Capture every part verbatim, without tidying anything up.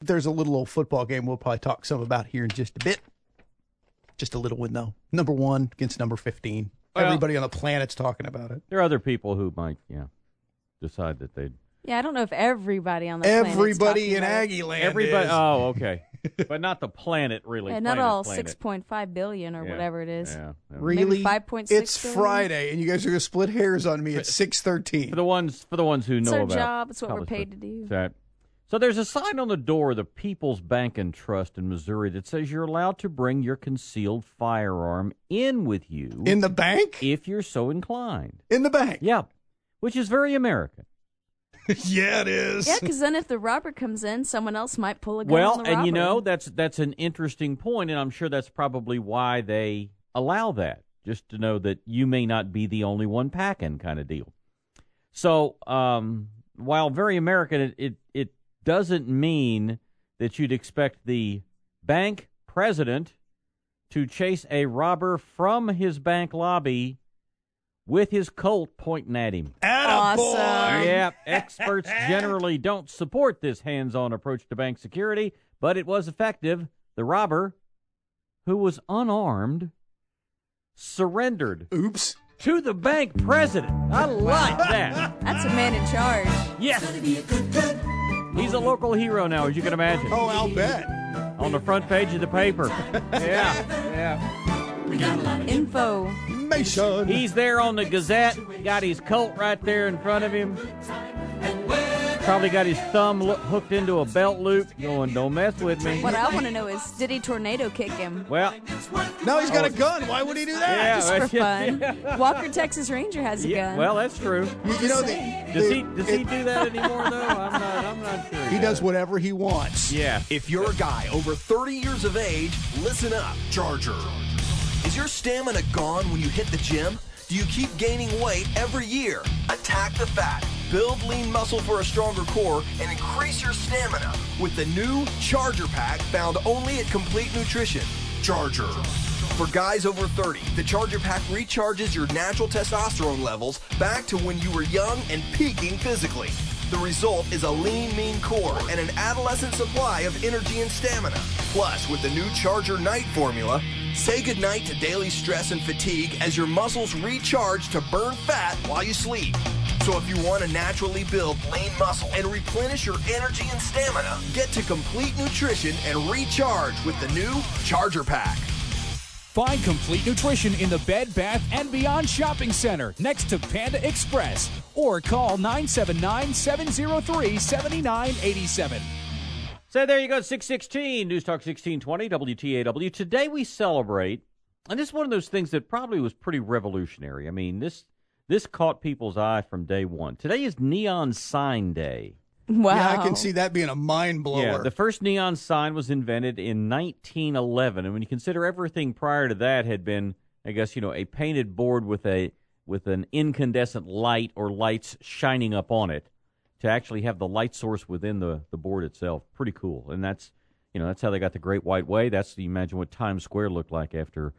there's a little old football game we'll probably talk some about here in just a bit. Just a little win, though. Number one against number fifteen. Well, everybody on the planet's talking about it. There are other people who might, yeah, decide that they'd. Yeah, I don't know if everybody on the everybody in Aggie Land. Everybody. Is. Oh, okay. But not the planet, really. Yeah, planet, not all planet. six point five billion or yeah. whatever it is. Yeah, yeah. Really? Maybe five point six It's billion? Friday, and you guys are going to split hairs on me at six thirteen. For the ones, for the ones who It's know our about job. It's what we're college paid football. to do. That. So there's a sign on the door of the People's Bank and Trust in Missouri that says you're allowed to bring your concealed firearm in with you. In the bank? If you're so inclined. In the bank? Yeah, which is very American. Yeah, it is. Yeah, because then if the robber comes in, someone else might pull a gun Well, on the and robber. you know, that's that's an interesting point, and I'm sure that's probably why they allow that, just to know that you may not be the only one packing kind of deal. So um, while very American, it, it, it doesn't mean that you'd expect the bank president to chase a robber from his bank lobby with his Colt pointing at him. Awesome. Yeah, experts generally don't support this hands-on approach to bank security, but it was effective. The robber, who was unarmed, surrendered Oops. to the bank president. I like that. That's a man in charge. Yes. He's a local hero now, as you can imagine. Oh, I'll bet. On the front page of the paper. Yeah, yeah. Info. Mason. He's there on the Gazette. Got his Colt right there in front of him. Probably got his thumb lo- hooked into a belt loop going, don't mess with me. What I want to know is, did he tornado kick him? Well, Now he's got a gun. Why would he do that? Yeah. Just for yeah. fun. Walker, Texas Ranger has a yeah, gun. well, that's true. You, you know, the, Does the- he does he do that anymore, though? I'm not, I'm not sure. He does whatever he wants. Yeah. If you're a guy over thirty years of age, listen up. Charger. Is your stamina gone when you hit the gym? Do you keep gaining weight every year? Attack the fat, build lean muscle for a stronger core, and increase your stamina with the new Charger Pack found only at Complete Nutrition. Charger. For guys over thirty, the Charger Pack recharges your natural testosterone levels back to when you were young and peaking physically. The result is a lean, mean core and an adolescent supply of energy and stamina. Plus, with the new Charger Night formula, say goodnight to daily stress and fatigue as your muscles recharge to burn fat while you sleep. So if you want to naturally build lean muscle and replenish your energy and stamina, get to Complete Nutrition and recharge with the new Charger Pack. Find Complete Nutrition in the Bed, Bath, and Beyond Shopping Center next to Panda Express or call nine seven nine, seven zero three, seven nine eight seven. So there you go, six sixteen, News Talk sixteen twenty, W T A W. Today we celebrate, and this is one of those things that probably was pretty revolutionary. I mean, this this caught people's eye from day one. Today is Neon Sign Day. Wow. Yeah, I can see that being a mind blower. Yeah, the first neon sign was invented in nineteen eleven, and when you consider everything prior to that had been, I guess, you know, a painted board with a with an incandescent light or lights shining up on it, to actually have the light source within the, the board itself, pretty cool. And that's, you know, that's how they got the Great White Way. That's, you imagine what Times Square looked like after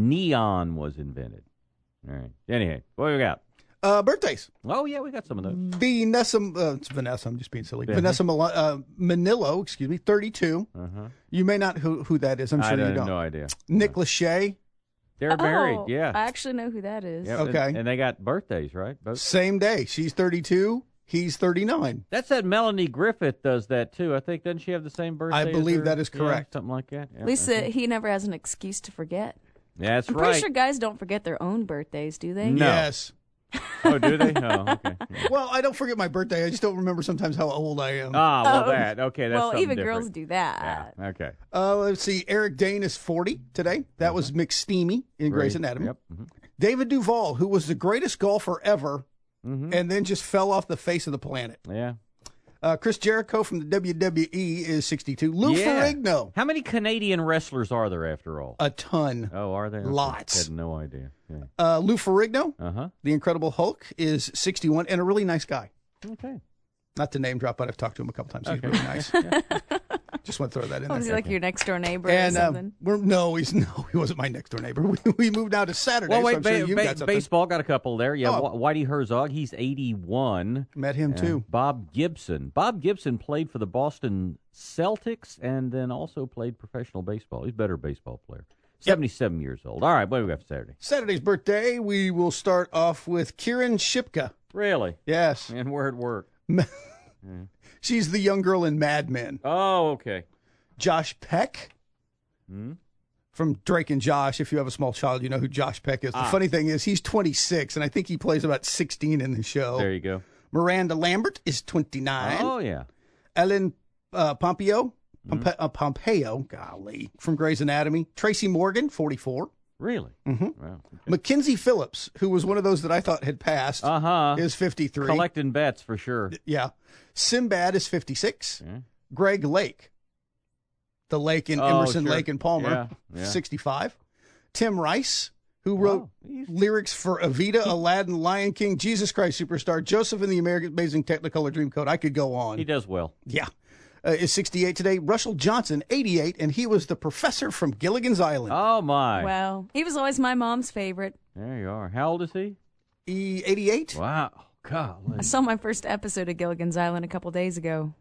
neon was invented. All right. Anyhow, what do we got? Uh, birthdays. Oh, yeah, we got some of those. Vanessa, uh, it's Vanessa, I'm just being silly. Yeah. Vanessa Mil- uh, Manillo, excuse me, thirty-two. Uh-huh. You may not who who that is. I'm sure I you have don't. no idea. Nick Lachey, They're married, Oh, yeah. I actually know who that is. Yep, Okay. And, and they got birthdays, right? Both. same day. She's thirty-two. He's thirty-nine. That's that Melanie Griffith does that, too. I think, doesn't she have the same birthday? I as believe her? that is Yeah, correct. something like that. Yeah, At least uh, okay. he never has an excuse to forget. Yeah, that's I'm right. pretty sure guys don't forget their own birthdays, do they? No. Yes. Oh, do they? Oh, okay. Yeah. Well, I don't forget my birthday. I just don't remember sometimes how old I am. Ah, well, Oh. that. Okay, that's well, something even different. girls do that. Yeah, okay. Uh, let's see. Eric Dane is forty today. That was McSteamy in Grey's Great. Anatomy. Yep. Mhm. David Duval, who was the greatest golfer ever, Mhm. and then just fell off the face of the planet. Yeah. Uh, Chris Jericho from the W W E is sixty-two. Lou Yeah. Ferrigno, How many Canadian wrestlers are there, after all? a ton. Oh, are there? Okay. Lots. Had no idea. Yeah. Uh, Lou Ferrigno, Uh-huh. the Incredible Hulk, is sixty-one, and a really nice guy. Okay. Not to name drop, but I've talked to him a couple times. He's Okay. really nice. Just Just want to throw that in Oh, was he there. like your next door neighbor And or uh, something? we're no, he's no, he wasn't my next door neighbor. We, we moved now to Saturday. Well, so wait, I'm sure ba- you ba- got something. baseball got a couple there. Yeah, Oh. Wh- Whitey Herzog, he's eighty-one. Met him Uh, too. Bob Gibson. Bob Gibson played for the Boston Celtics and then also played professional baseball. He's a better baseball player. seventy-seven years old. All right, what do we got for Saturday? Saturday's birthday. We will start off with Kieran Shipka. Really? Yes, And where it work? she's the young girl in Mad Men. Oh, okay. Josh Peck. Hmm? From Drake and Josh. If you have a small child, you know who Josh Peck is. The Ah. funny thing is, he's twenty-six, and I think he plays about sixteen in the show. There you go. Miranda Lambert is twenty-nine. Oh, yeah. Ellen uh, Pompeo, Pompe- uh, Pompeo, golly, from Grey's Anatomy. Tracy Morgan, forty-four. Really? Mhm. Wow. Mackenzie Phillips, who was one of those that I thought had passed, Uh-huh. is fifty-three. Collecting bets for sure. Yeah. Sinbad is fifty-six. Yeah. Greg Lake, the lake in Oh, Emerson, sure. Lake and Palmer, Yeah, yeah. sixty-five. Tim Rice, who wrote Oh, he's- lyrics for Evita, Aladdin, Lion King, Jesus Christ Superstar, Joseph and the American Amazing Technicolor Dreamcoat. I could go on. He does well. Yeah. Uh, is sixty-eight today. Russell Johnson, eighty-eight, and he was the professor from Gilligan's Island. Oh, my. Well, he was always my mom's favorite. There you are. How old is he? E- eighty-eight? Wow. Golly. I saw my first episode of Gilligan's Island a couple days ago.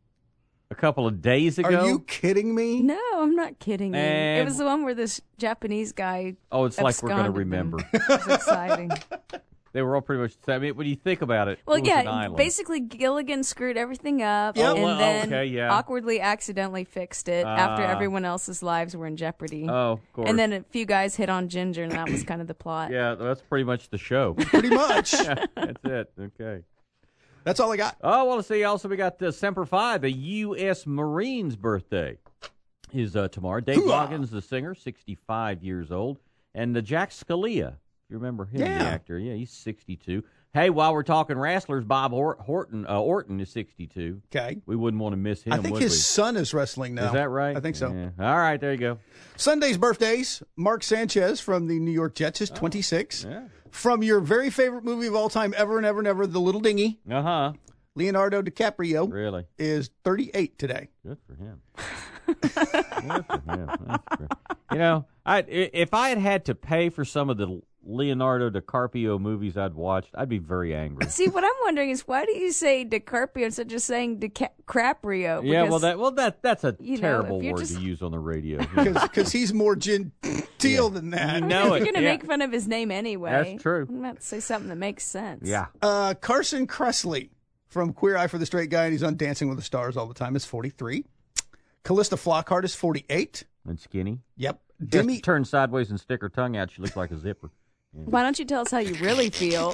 A couple of days ago? Are you kidding me? No, I'm not kidding you. And- It was the one where this Japanese guy. Oh, it's like we're going to absconded remember. them. It was exciting. They were all pretty much the same. I mean, when you think about it, Well, it was an yeah, island. basically Gilligan screwed everything up Yep. and Oh, well, then okay, yeah. awkwardly accidentally fixed it after Ah. everyone else's lives were in jeopardy. Oh, of course. And then a few guys hit on Ginger, and that was kind of the plot. Yeah, that's pretty much the show. Pretty much. That's it. Okay. That's all I got. Oh, well, let's see. Also, we got the Semper Fi, the U S Marines birthday is uh, tomorrow. Dave Hoo-ah. Goggins, the singer, sixty-five years old. And uh, Jack Scalia, if you remember him, Yeah. the actor. Yeah, he's sixty-two. Hey, while we're talking wrestlers, Bob Hor- Horton, uh, Orton is sixty-two. Okay. We wouldn't want to miss him, I think would his we? son is wrestling now. Is that right? I think so. Yeah. All right, there you go. Sunday's birthdays. Mark Sanchez from the New York Jets is twenty-six. Yeah. From your very favorite movie of all time, ever and ever and ever, The Little Dinghy, Uh-huh. Leonardo DiCaprio Really? is thirty-eight today. Good for him. Good for him. That's great. You know, I i- if I had had to pay for some of the Leonardo DiCaprio movies I'd watched, I'd be very angry. See, what I'm wondering is why do you say DiCaprio instead of just saying DiCaprio? Yeah, well, Because- that well that that's a you know, terrible if you're word just- to use on the radio. Because he's more genteel than that. You know If it. you're going to yeah. make fun of his name anyway. That's true. I'm about to say something that makes sense. Yeah. Uh, Carson Kressley from Queer Eye for the Straight Guy, and he's on Dancing with the Stars all the time, is forty-three. Callista Flockhart is forty-eight. And skinny. Yep. Just Demi turn sideways and stick her tongue out. She looks like a zipper. Why don't you tell us how you really feel?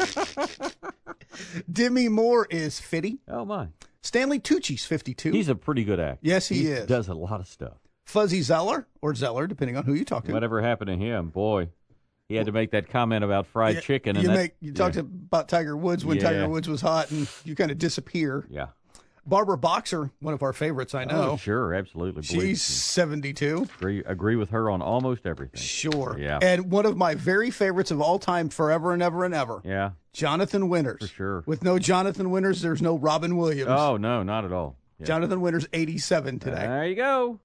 Demi Moore is fifty. Oh my. Stanley Tucci's fifty-two. He's a pretty good actor. Yes, he is. Does a lot of stuff. Fuzzy Zeller, or Zeller, depending on who you talk to. Whatever happened to him, boy. He had to make that comment about fried Yeah, chicken. And you that, make you talked yeah. about Tiger Woods when Yeah. Tiger Woods was hot, and you kind of disappear. Yeah. Barbara Boxer, one of our favorites, I know. Oh, sure, absolutely. Believe She's me. seventy-two. agree, agree with her on almost everything. Sure. Yeah. And one of my very favorites of all time, forever and ever and ever, Yeah. Jonathan Winters. For sure. With no Jonathan Winters, there's no Robin Williams. Oh no, not at all. Yeah. Jonathan Winters, eighty-seven today. There you go.